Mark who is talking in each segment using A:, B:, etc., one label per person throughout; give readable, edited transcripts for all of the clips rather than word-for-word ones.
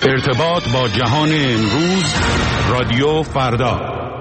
A: ارتباط با جهان امروز، رادیو فردا.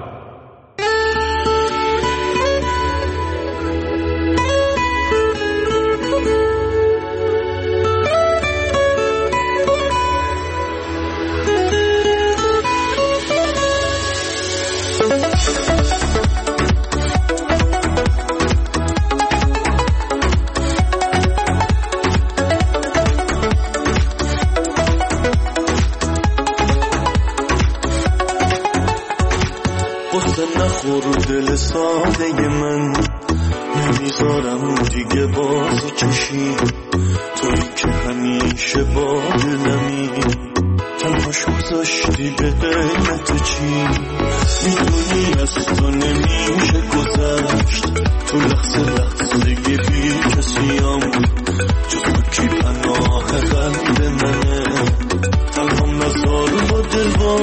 B: دل ساده من نمیذارم دیگه بازی کشی، تویی که همیشه با دلمی، تنهاش گذاشتی به قیمت چی؟ میدونی از تو نمیشه گذشت، تو لحظه بی کسیم، جز تو کی پناه قلب منه، تنهام نزار با دل با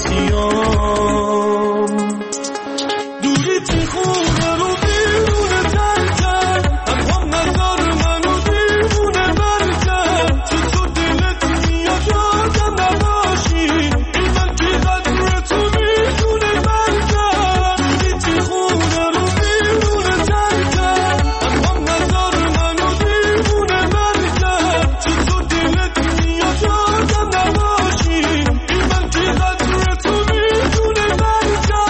B: پسیم. چی خونه رو بیرونه ترکم، هم نظر منو دیوونه برکم، چه تو دلت میاد یادم نباشی، این من که قدر تو میدونه برکم. چی خونه رو بیرونه ترکم، هم نظر منو دیوونه برکم، چه تو دلت میاد یادم نباشی، این من که قدر تو میدونه برکم.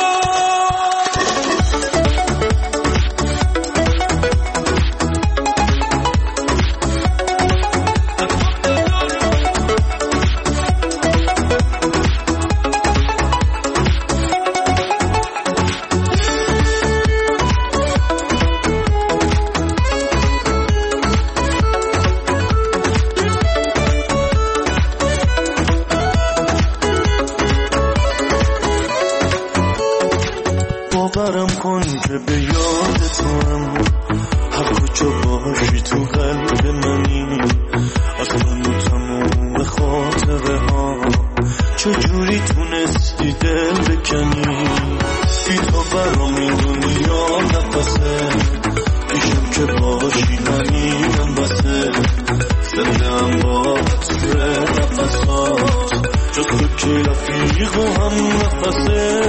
B: باورم کن که به یاد تو هم هر کجا باشی تو قلب منی، از من و تموم خاطره ها چجوری تونستی دل بکنی، بی تو برام این دنیا نفسه، پیشم که باشی نمیدم بسه، زنده هم با عطر نفسات، جز تو که رفیق و هم نفسه.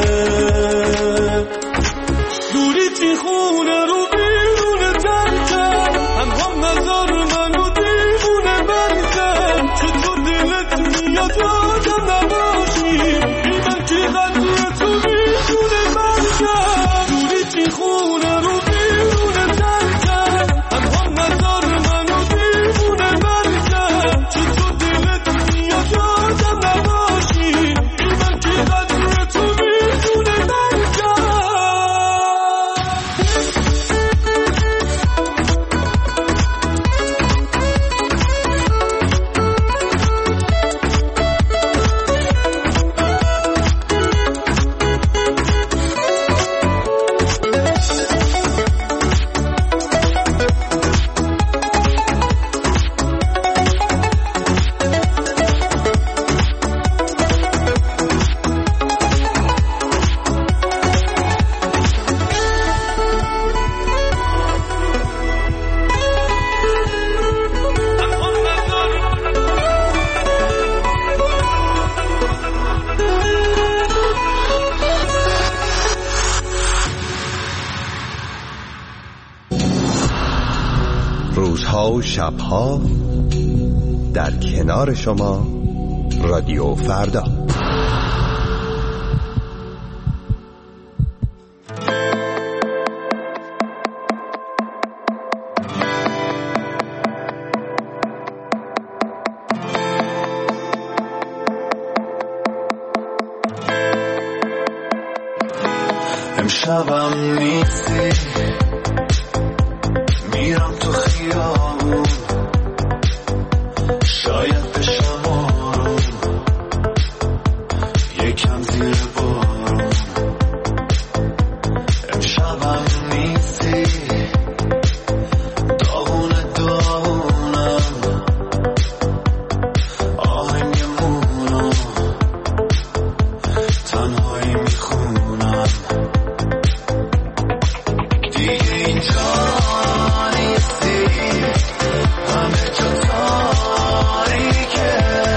B: دوری تی خونه رو بیرونه ترکم، هم نظر منو دیوونه برکم، چه تو دلت میاد یادم نباشی، این من که قدر تو میدونه برکم. دوری تی خونه رو بیرونه ترکم، هم نظر منو دیوونه برکم، چه تو دلت میاد یادم نباشی، این من که قدر تو میدونه برکم.
C: روزها و شبها در کنار شما، رادیو فردا.
B: امشبم نیستی، میرم تو خیابون، شاید بشم آروم، یکم زیر بارون. امشبم نیستی، داغونم، آهنگ میمونم، تنهایی میخونم، دیگه اینجا نیستی، همه جا تاریکه،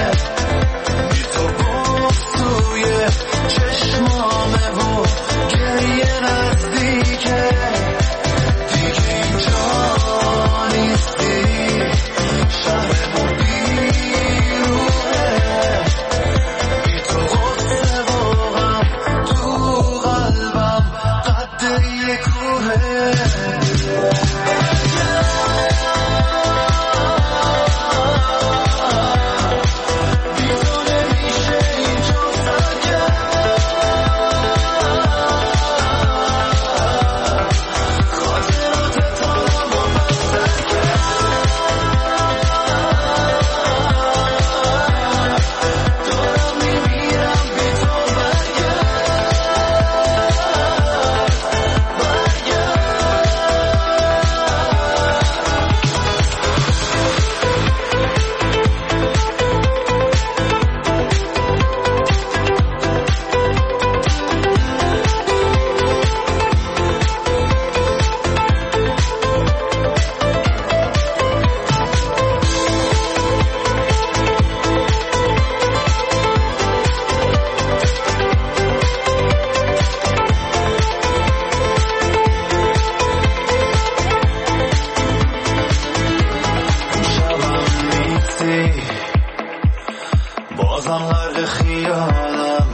D: بازم غرق خیالم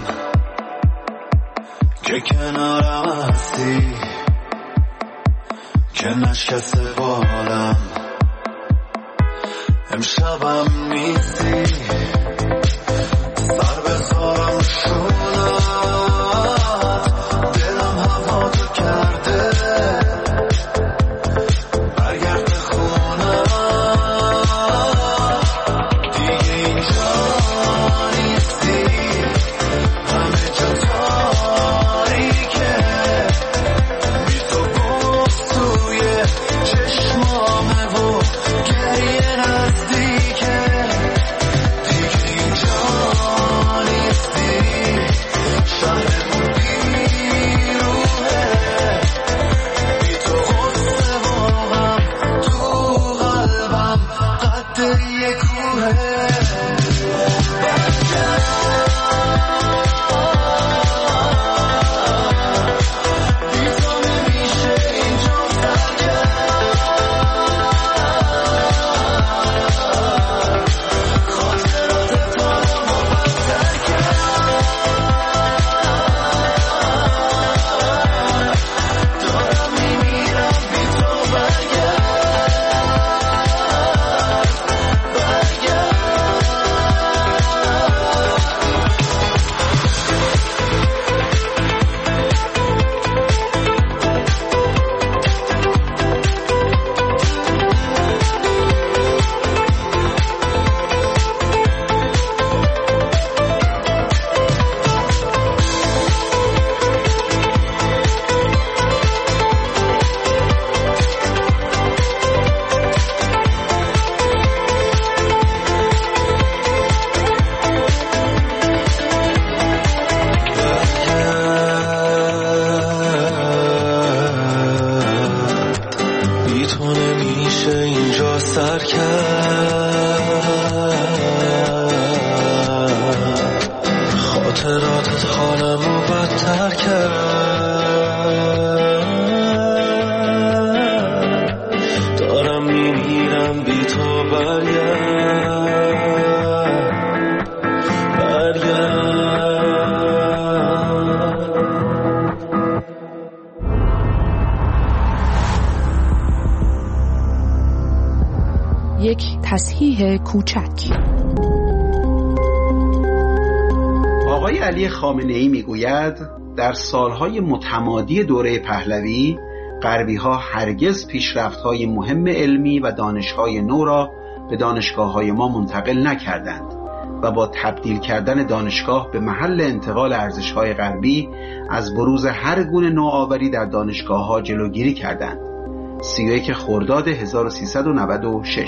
D: که کنارم هستی، که نشکسته بالم امشبم نیستی. سر بذارم شونت، دلم هوا تو کرده، برگرد خونه دیگه اینجا نیستی. همه جا تاریکه، بی تو بغض توی چشمامه و گریه نزدیکه. دیگه اینجا نیستی، شهرمون بیروحه، بی تو غصه واقعم تو قلبم قد یه کوهه. خاطراتت حالمو بدتر کرد، دارم میمیرم بی تو. برگرد.
E: یک تصحیح کوچک.
F: آقای علی خامنه‌ای میگوید در سالهای متمادی دوره پهلوی غربی‌ها هرگز پیشرفت‌های مهم علمی و دانش‌های نو را به دانشگاه‌های ما منتقل نکردند و با تبدیل کردن دانشگاه به محل انتقال ارزش‌های غربی از بروز هر گونه نوآوری در دانشگاه‌ها جلوگیری کردند. 31 خرداد 1396.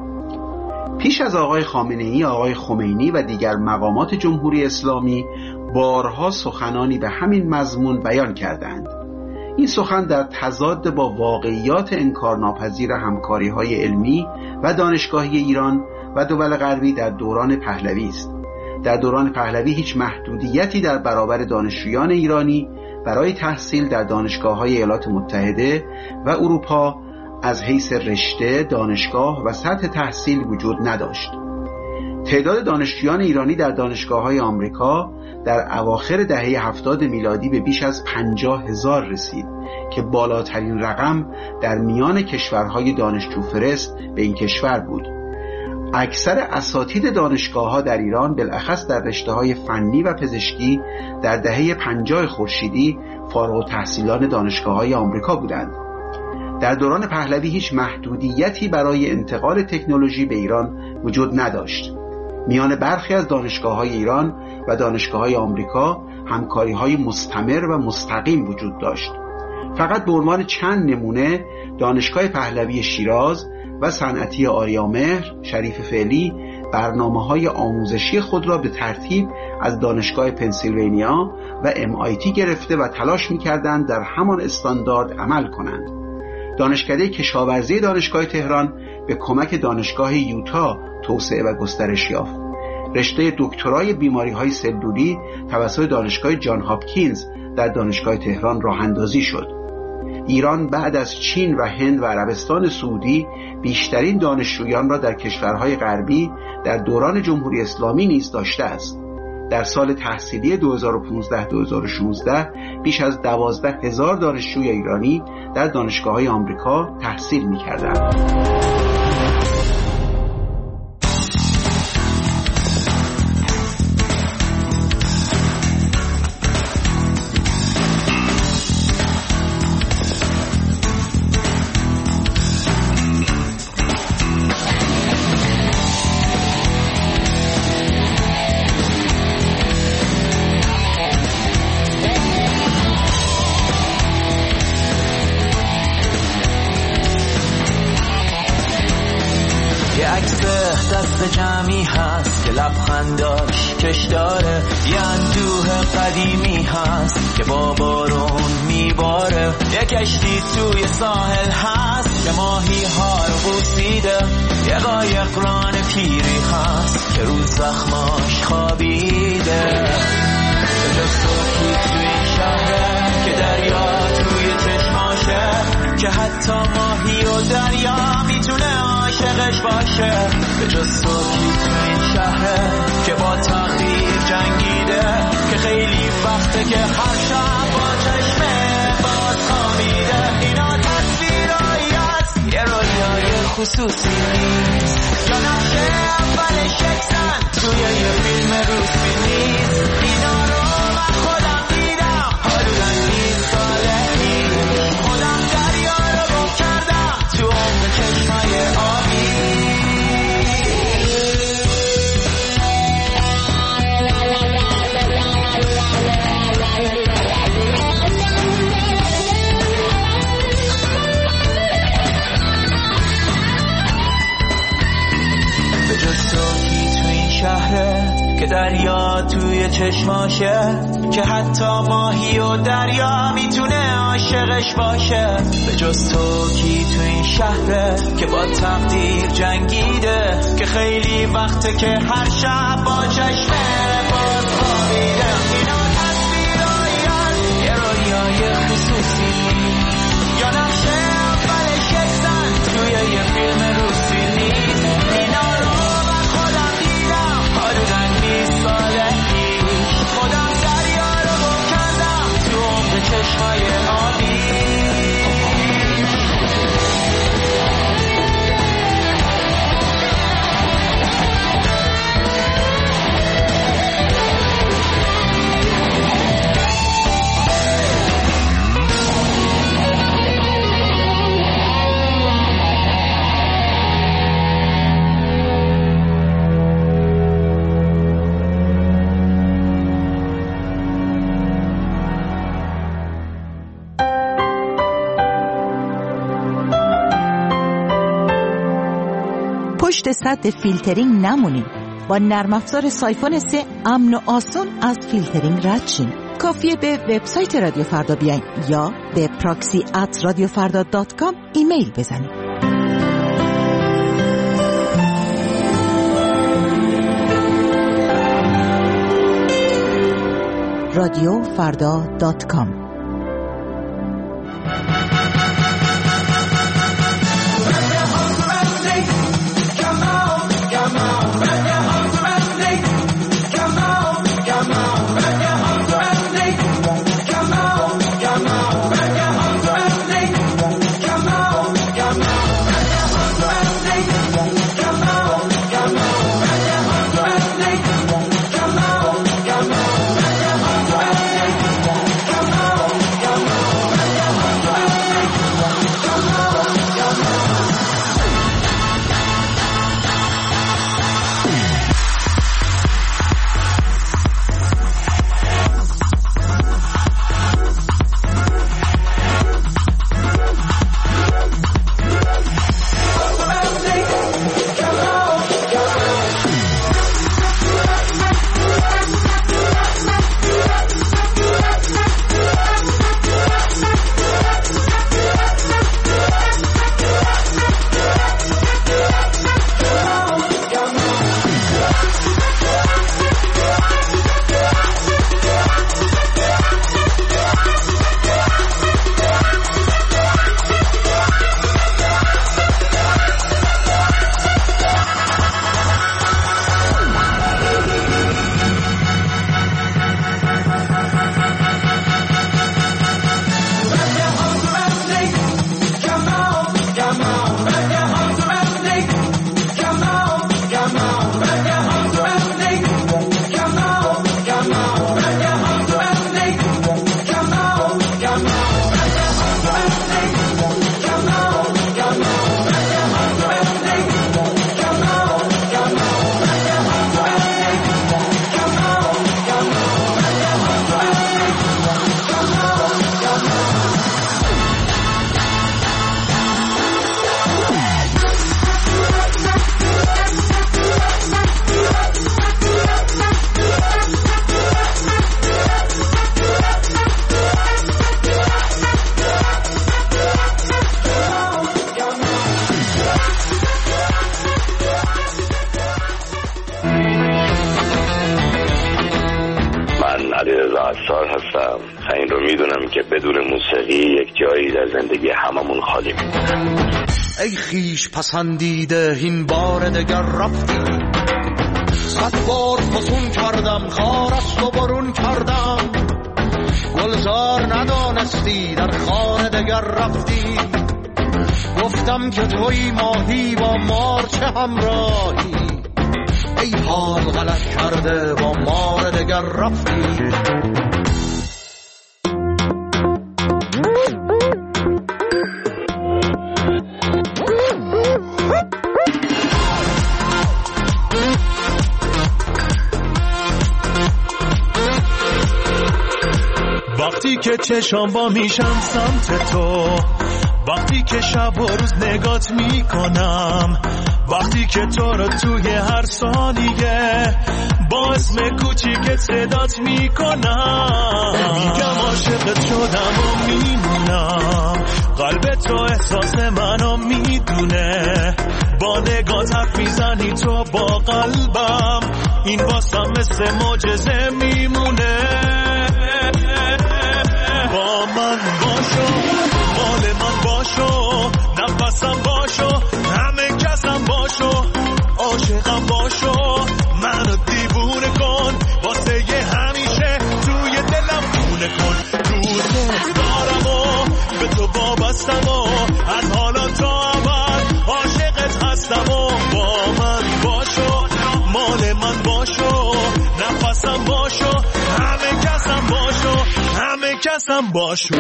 F: پیش از آقای خامنه‌ای، آقای خمینی و دیگر مقامات جمهوری اسلامی بارها سخنانی به همین مضمون بیان کردند. این سخن در تضاد با واقعیات انکارناپذیر همکاری‌های علمی و دانشگاهی ایران و دول غربی در دوران پهلوی است. در دوران پهلوی هیچ محدودیتی در برابر دانشجویان ایرانی برای تحصیل در دانشگاه‌های ایالات متحده و اروپا از حیث رشته، دانشگاه و سطح تحصیل وجود نداشت. تعداد دانشجویان ایرانی در دانشگاه‌های آمریکا در اواخر دهه 70 میلادی به بیش از 50,000 رسید که بالاترین رقم در میان کشورهای دانشجو فرست به این کشور بود. اکثر اساتید دانشگاه‌ها در ایران بالاخص در رشته‌های فنی و پزشکی در دهه 50 خورشیدی فارغ التحصیلان دانشگاه‌های آمریکا بودند. در دوران پهلوی هیچ محدودیتی برای انتقال تکنولوژی به ایران وجود نداشت. میان برخی از دانشگاه‌های ایران و دانشگاه‌های آمریکا همکاری‌های مستمر و مستقیم وجود داشت. فقط به عنوان چند نمونه دانشگاه پهلوی شیراز و صنعتی آریامهر شریف فعلی برنامه‌های آموزشی خود را به ترتیب از دانشگاه پنسیلوانیا و MIT گرفته و تلاش می‌کردند در همان استاندارد عمل کنند. دانشکده کشاورزی دانشگاه تهران به کمک دانشگاه یوتا توسعه و گسترش یافت. رشته دکترای بیماری‌های سلولی توسط دانشگاه جان هاپکینز در دانشگاه تهران راه اندازی شد. ایران بعد از چین و هند و عربستان سعودی بیشترین دانشجویان را در کشورهای غربی در دوران جمهوری اسلامی نیز داشته است. در سال تحصیلی 2015-2016 بیش از 12,000 دانشجوی ایرانی در دانشگاه‌های آمریکا تحصیل می‌کردند.
D: دست جمعی هست که لبخنداش کش داره، یه اندوه قدیمی هست که با بارون میباره، یه کشتی توی ساحل هست که ماهی ها رو بوسیده، یه قایق ران پیری هست که رو زخماش خوابیده. به جز صبحی توی این شهره که دریا توی چشماشه، که حتی ماهی و دریا میتونه عاشقش باشه. به جز صبحی تو این شهره که با تقدیر جنگیده، که خیلی وقته که هر شب با چشمه باز خوابیده. اینا تصویرهایی هست، یه رویای خصوصی نیست، یا نقشه اول شکسن توی یه فیلم روسی نیست. اینا رو من خودم دیدم حدوداً 20 ساله پیش، خودم دریا رو گم کردم تو عمق چشمای آبی. به جز توی تو این شهره که دریا توی چشماشه، که حتی ماهی و دریا میتونه عاشقش باشه. به جز تو کی تو این شهره که با تقدیر جنگیده، که خیلی وقته که هر شب با چشمه باز خوابیده. اینا تصویرهایی هست، یه رویای خصوصی، یا نقشه اول شکسن توی یه فیلم روسی نیست. اینا رو من خودم دیدم حدوداً 20 ساله پیش، خودم دریا رو گم کردم تو عمق چشمای آبی.
G: پشت سد فیلترینگ نمونید. با نرم افزار سایفون 3 امن و آسان از فیلترینگ رد شین. کافیه به وبسایت رادیو فردا بیاین یا به proxy@radiofarda.com ایمیل بزنید. radiofarda.com
H: علیرضا عصار هستم. این رو میدونم که بدون موسیقی یک جایی در زندگی هممون خالی میمونه.
I: ای خیش پسندیده این بار دگر رفتی، 100 بار فسون کردم خارست و برون کردم، گلزار ندانستی در خانه دگر رفتی، گفتم که توی ماهی با مار چه همراهی، ای حال غلط کرده با مار دگر رفتی.
B: وقتی که چشام با میشم سمت تو، وقتی که شب و روز نگات میکنم، وقتی که تو رو توی هر ثانیه با اسم کوچیکت صدات میکنم، میگم عاشقت شدم و میمونم، قلب تو احساس منو میدونه، با نگات حرف میزنی تو با قلبم، این واسم مثل معجزه میمونه. با من باشو، مال من باشو، نفسم باشو، همه کسم باشو، عاشقم باشو، منو دیوونه کن، واسه یه همیشه توی دلم خونه کن، دوست دارم و به تو وابستم و از حالا تا ابد عاشقت هستم و با من باشو، مال من باشو، نفسم باشو، همه کسم باشو، همه کسم باشو.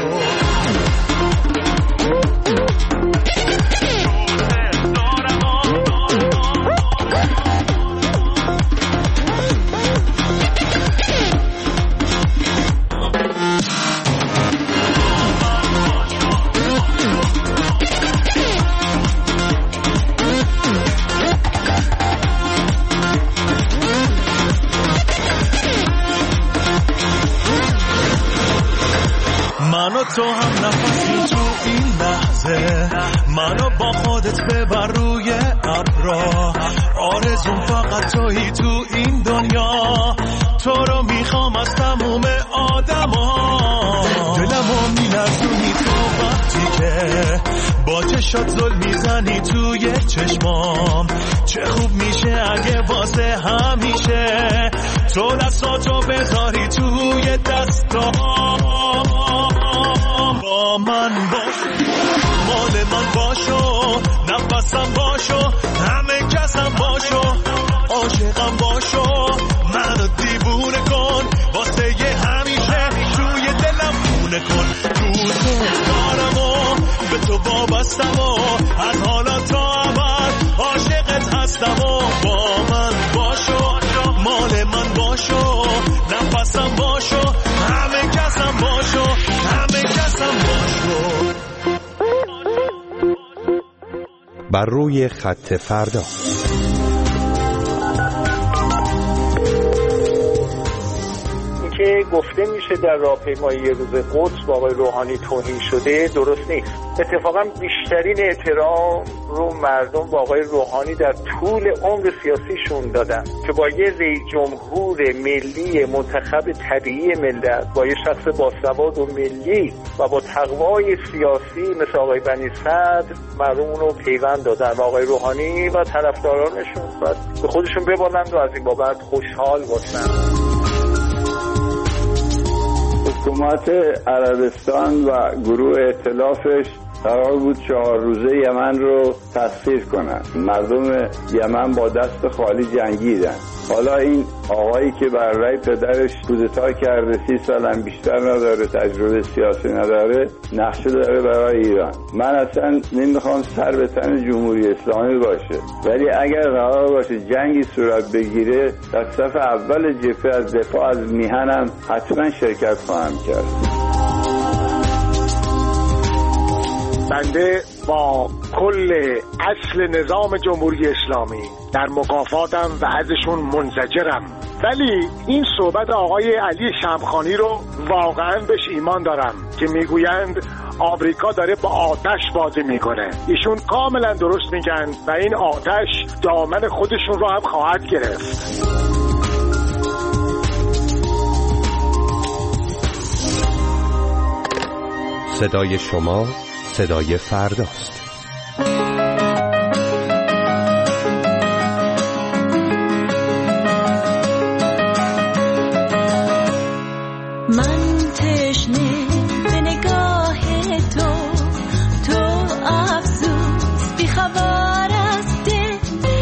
B: منو تو هم نفسی تو این لحظه، منو با خودت ببر روی ابرا، آرزوم فقط تویی تو این دنیا، تو رو میخوام از تموم آدما، دلمو میلرزونی تو وقتی که با چشات زل میزنی توی چشمام، چه خوب میشه اگه واسه همیشه تو دستاتو بذاری توی دستام، با من باش، مال من باشو، نفسم باشو، همه کسم باشو، عاشقم باشو، منو دیوونه کن، واسه یه همیشه توی دلم خونه کن، دوست دارم و به تو وابستم و از حالا تا ابد عاشقت هستم و با من باشو، مال من باشو، نفسم باشو، همه کسم باشو، همه کسم باشو.
C: بر روی خط فردا.
J: که گفته میشه در راهپیمایی روز قدس با آقای روحانی توهین شده درست نیست. اتفاقا بیشترین احترام رو مردم با آقای روحانی در طول عمر سیاسیشون دادن که با یه رئیس جمهور ملی منتخب طبیعی ملت، با یه شخص باسواد و ملی و با تقوای سیاسی مثل آقای بنی صدر مردم اونو پیوند دادن و آقای روحانی و طرفدارانشون باید به خودشون ببالند و از این بابت خوشحال باشن.
K: حکومت عربستان و گروه ائتلافش قرار بود 4 روزه یمن رو تسخیر کنن. مردم یمن با دست خالی جنگیدن. حالا این آقایی که بر رأی پدرش کودتا کرده 30 سالم بیشتر نداره، تجربه سیاسی نداره، نقشه داره برای ایران. من اصلا نمیخوام سر به تن جمهوری اسلامی باشه، ولی اگر قرار باشه جنگی صورت بگیره در صف اول جبهه از دفاع از میهنم حتما شرکت خواهم کرد.
L: بنده با کل اصل نظام جمهوری اسلامی در مکافاتم و ازشون منزجرم، ولی این صحبت آقای علی شمخانی رو واقعا بهش ایمان دارم که میگویند آمریکا داره با آتش بازی میکنه. ایشون کاملا درست میگن و این آتش دامن خودشون رو هم خواهد گرفت.
C: صدای شما صدای فرداست.
M: من تشنه به نگاه تو افسوس بی خبر از دل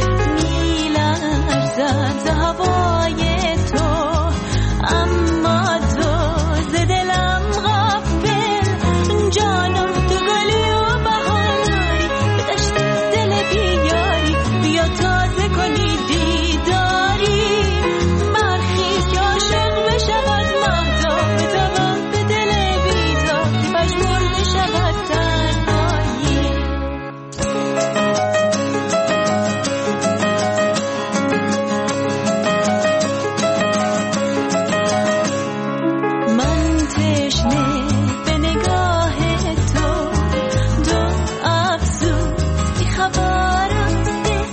M: میلرزد ز هوای تو، اما تو ز دلم غافل، جانم تو گلی و بهاری، به دشت دل بیاری، بیا تازه کنی دیداری، برخیز که عاشق بشود مهدا، به دوام به دل بیدار مجبور بشود تنهایی. من تشنه به نگاه تو افسوس بی خبر از دل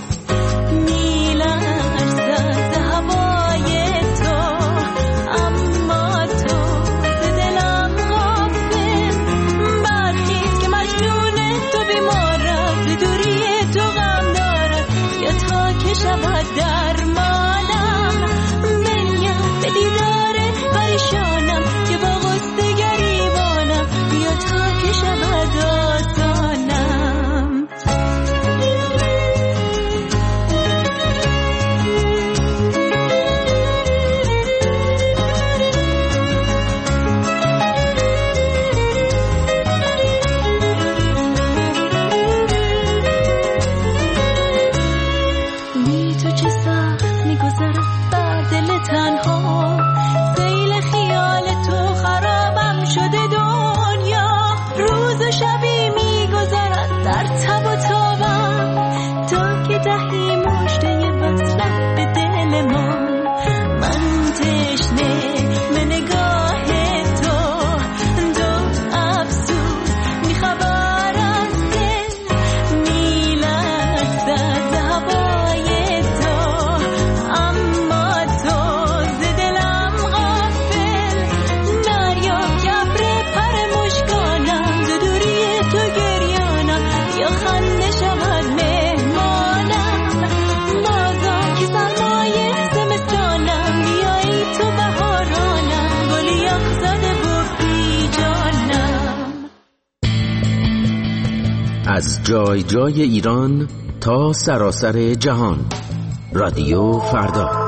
M: میلرزد ز هوای تو، اما تو ز دلم غافل، برخیز که مجنون تو بیمارد، ز دوری تو غم دارد، یا تا که شود درمانم، بنیم به دیدار پریشانم که با غصه گریبانم، یا تا که شود آسانم. بی تو چه سخت میگذرد بر دل تنها، سیل خیال تو خرابم شده دنیا، روز و شبی میگذرد در تب و تابم، تا که دهی مژده وصلت به دل ما. من تشنه به نگاه تو افسوس بی خبر از دل میلرزد ز هوای تو، اما تو ز دلم غافل، دریاب که ابر پر مژگانم، ز دوری تو گریانم، یا خنده شود مهمانم، بازم که سرمایه زمستانم، بیایی تو بهارانم، گل یخ زده و بی جانم.
N: از جای جای ایران تا سراسر جهان، رادیو فردا.